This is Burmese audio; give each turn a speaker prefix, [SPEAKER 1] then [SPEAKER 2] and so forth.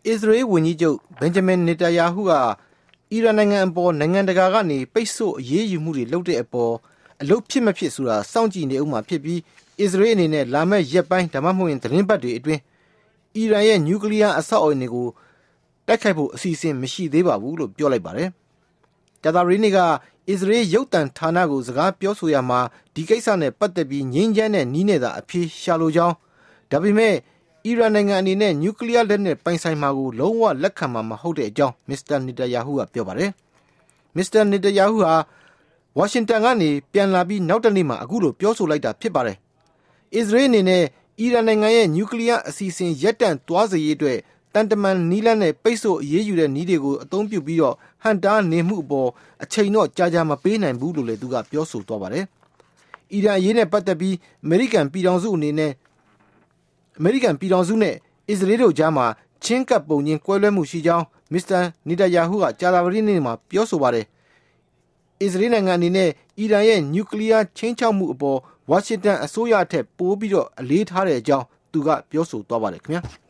[SPEAKER 1] အစ္စရေးဝန်ကြီးချုပ်ဘင်ဂျမင်နေတယာဟုကအီရန်နိုင်ငံအပေါ်နိုင်ငံတကာကနေပိတ်ဆို့အရေးယူမှုတွေလုပ်တဲ့အပေါ်အလုပ်ဖြစ်မဖြစ်ဆိုတာစောင့်ကြည့်နေဦးမှာဖြစ်ပြီးအစ္စရေးအနေနဲ့လာမယ့်ရက်ပိုင်းဒါမှမဟုတ်ရင်သတင်းပတ်တွေအတွင်းအီရန်ရဲ့နျူကလ িয়ার အဆောက်အအုံတွေကိုတိုက်ခိုက်ဖို့အစီအစဉ်မရှိသေးပါဘူးလို့ပြောလိုက်ပါတယ်။ကြာသပတေးနေ့ကအစ္စရေးရုပ်သံဌာနကိုစကားပြောဆိုရမှာဒီကိစ္စနဲ့ပတ်သက်ပြီးငြိမ်းချမ်းတဲ့နည်းနဲ့သာအဖြေရှာလိုကြောင်းဒါပေမဲ့အီရန်နိုင်ငံအနေနဲ့နျူကလ িয়ার လက်နက်ပိုင်ဆိုင်မှာကိုလုံးဝလက်ခံမှာမဟုတ်တဲ့အကြောင်းမစ္စတာနေတယာဟုကပြောပါတယ်။မစ္စတာနေတယာဟုဟာဝါရှင်တန်ကနေပြန်လာပြီးနောက်တနေ့မှာအခုလိုပြောဆိုလိုက်တာဖြစ်ပါတယ်။အစ္စရေးအနေနဲ့အီရန်နိုင်ငံရဲ့နျူကလ িয়ার အစီအစဉ်ရပ်တန့်သွားစေရေးအတွက်တန်တမန်နီးလန်းနဲ့ပိတ်ဆို့အရေးယူတဲ့နည်းတွေကိုအသုံးပြုပြီးတော့ဟန်တားနေမှုအပေါ်အချိန်တော့ကြာမပေးနိုင်ဘူးလို့လည်းသူကပြောဆိုသွားပါတယ်။အီရန်အရေးနဲ့ပတ်သက်ပြီးအမေရိကန်ပြည်ထောင်စုနဲ့အစ္စရေးတို့ကြားမှာချင်းကပ်ပုံချင်းကွဲလွဲမှုရှိကြောင်းမစ္စတာနေတယာဟုကကြာသပတေးနေ့မှာပြောဆိုပါတယ်။အစ္စရေးနိုင်ငံအနေနဲ့အီရန်ရဲ့နျူကလ িয়ার ချင်းချောက်မှုအပေါ်ဝါရှင်တန်အစိုးရထက်ပိုပြီးတော့အလေးထားတဲ့အကြောင်းသူကပြောဆိုသွားပါတယ်ခင်ဗျာ။